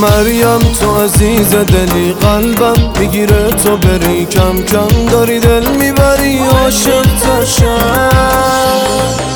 مریم تو عزیز دلی، قلبم میگیره تو بری، کم کم داری دل میبری، عاشق ترشم.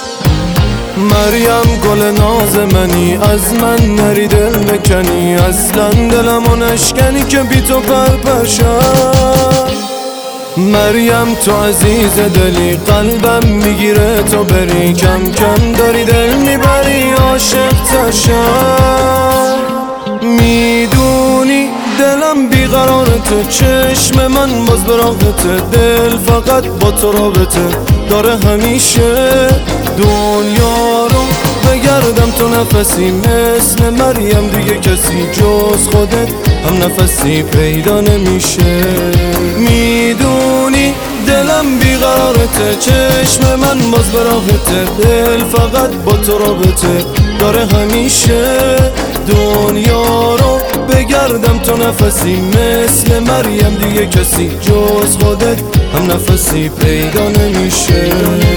مریم گل ناز منی، از من نری دل بکنی، اصلا دلمو نشکنی که بی تو پرپرشم. مریم تو عزیز دلی، قلبم میگیره تو بری، کم کم داری دل میبری، عاشق ترشم. میدونی دلم بیقراره تو، چشم من باز به راحته، دل فقط با تو رابطه داره همیشه. دنیا رو بگردم تو نفسی، مثل مریم دیگه کسی جز خودت هم نفسی پیدا نمیشه. میدونی دلم بیقرارته، چشم من باز به راحته، دل فقط با تو رابطه داره همیشه. دنیا رو بگردم تو نفسی، مثل مریم دیگه کسی جز خودت هم نفسی پیدا نمیشه.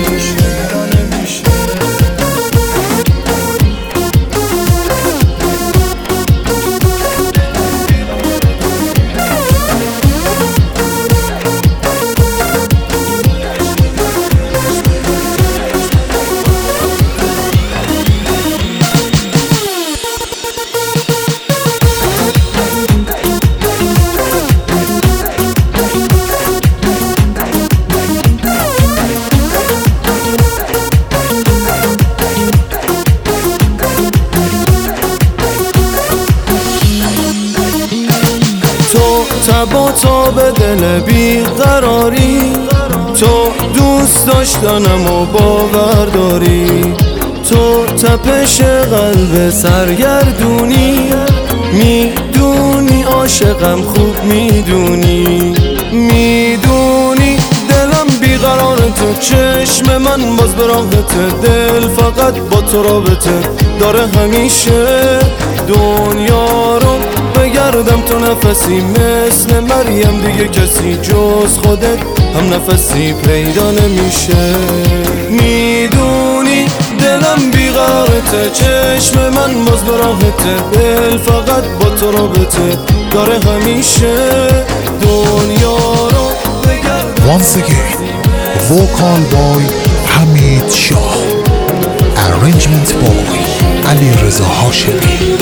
تو تب و تاب دل بیقراری، تو دوست داشتنم و باور داری، تو تپش قلب سرگردونی، میدونی عاشقم خوب میدونی. میدونی دلم بیقراره تو، چشم من باز به راحته، دل فقط با تو رابطه داره همیشه. دنیا رو بگردم تو نفسی، مثل مریم دیگه کسی جز خودت هم نفسی پیدا نمیشه. میدونی دلم بیقرارته، چشم من باز به راحته، دل فقط با تو رابطه داره همیشه. دنیا رو بگردم. Once again, vocal boy حمید شاه، arrangement boy علی رضا هاشمی.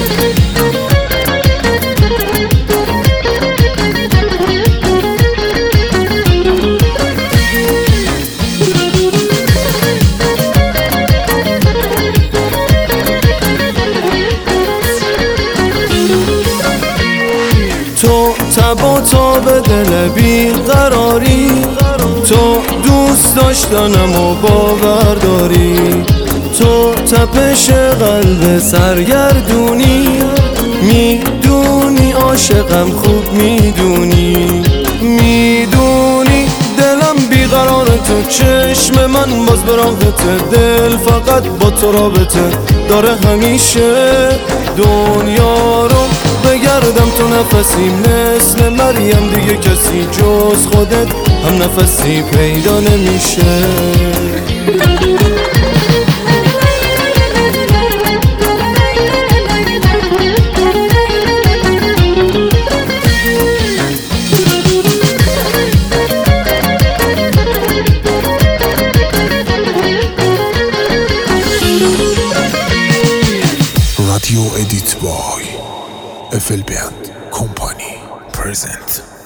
تو تب و تاب دل بیقراری، تو دوست داشتنم و باور داری، تو تپش قلب سرگردونی، میدونی عاشقم خوب میدونی. میدونی دلم بیقراره تو، چشم من باز به راحته، دل فقط با تو رابطه داره همیشه. دنیا رو بگردم تو نفسی، مثل مریم دیگه کسی جز خودت هم نفسی پیدا نمیشه. Radio edit by FL Band Company present.